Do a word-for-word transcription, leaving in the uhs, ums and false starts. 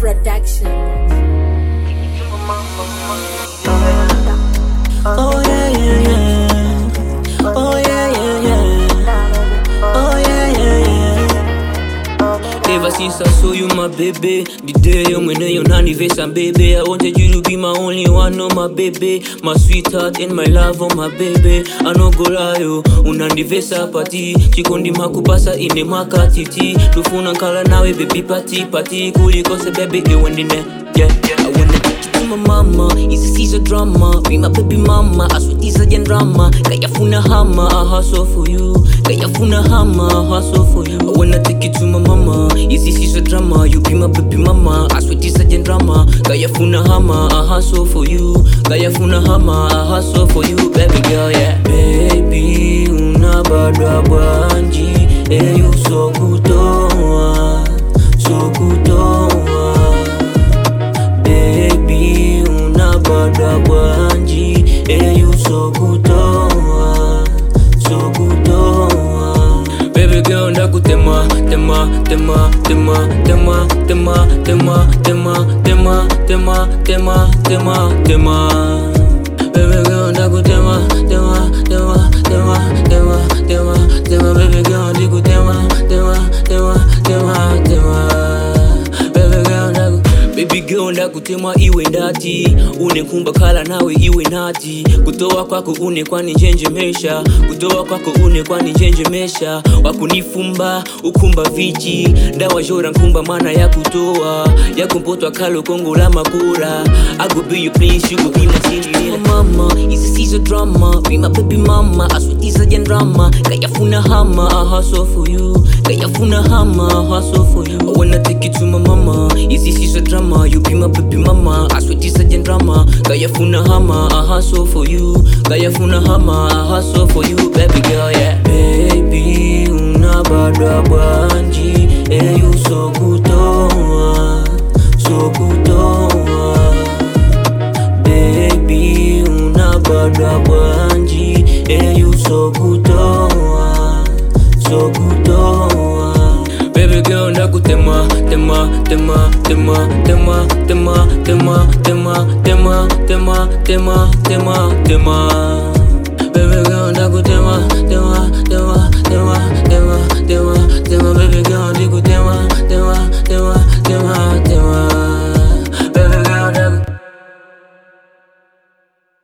Production. Oh yeah, yeah, yeah. Oh yeah, yeah, yeah. Oh yeah, yeah, yeah. Ever since I saw you, my baby, the day you when you anniversary, baby, I wanted you to be my only one, oh my baby, my sweetheart and my love, oh my baby. I no go lie, yo, unanniversary party, chikondi makupasa ine makatiti, tufuna nkala nawe baby party party, kuliko se baby you and the yeah, yeah. I wanna take you to my mama, it's a season drama, be my baby mama, I swear this a gen drama, kaya funa hama, I hustle for you, kaya funa hama, I hustle for you. I wanna take you to my mama, it's a season drama, you be my baby mama, I swear this a gen drama, kaya funa hama, I hustle for you, kaya funa hama, I hustle for you, baby girl, yeah. Baby, una badwa bwanji, eh you so kutoa, so kutoa. Baby, una badwa bwanji, eh you so kutoa, so kutoa. Baby girl, ndakutema, tema, tema, tema, tema, tema, tema, tema, tema, tema, tema, tema, tema. Baby girl, ndakutema, tema, tema, tema, tema, tema, tema. Baby girl, ndikutema, tema, tema, tema, tema. Baby girl, ndaku Baby girl ndakutema iwe ndati, unekumba kala nawe iwe nati, kutoa kwako une kwani njenje mesha, kutoa kwako une kwani njenje mesha, wakunifumba ukumba vichi, ndawa jora nkumba mana ya kutoa, ya kumpotwa kalo kongo la makura, I go be you please, you go be my Cinderella. Mama, it's a season drama, be my baby mama, I swear this a gen drama, kaya funa hama, I hustle for you, kaya funa hama, I hustle for you. I wanna take you to my mama, it's a season drama, you be my baby mama, I swear this a gen drama, kaya funa hama, I hustle for you, kaya funa hama, I hustle for you, baby girl, yeah. Baby, una badwa bwanji, eh you so kutoa, so kutoa. Baby, una badwa bwanji, eh you so kutoa, so kutoa. Baby girl, ndakutema, tema, tema, tema, tema, tema, tema, tema, tema, tema, tema, tema, tema. Baby girl, ndakutema, tema, tema, tema, tema, tema, tema, baby girl.